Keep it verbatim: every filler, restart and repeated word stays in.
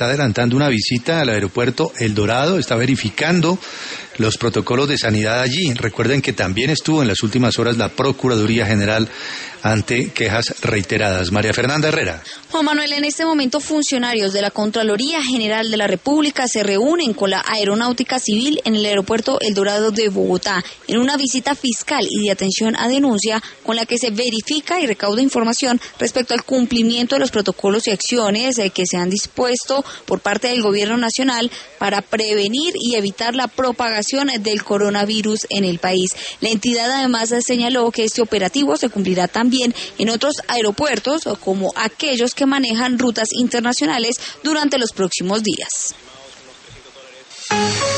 está adelantando una visita al aeropuerto El Dorado, está verificando los protocolos de sanidad allí. Recuerden que también estuvo en las últimas horas la Procuraduría General ante quejas reiteradas. María Fernanda Herrera. Juan Manuel, en este momento funcionarios de la Contraloría General de la República se reúnen con la Aeronáutica Civil en el aeropuerto El Dorado de Bogotá en una visita fiscal y de atención a denuncia con la que se verifica y recauda información respecto al cumplimiento de los protocolos y acciones que se han dispuesto por parte del Gobierno Nacional para prevenir y evitar la propagación del coronavirus en el país. La entidad además señaló que este operativo se cumplirá también en otros aeropuertos como aquellos que manejan rutas internacionales durante los próximos días.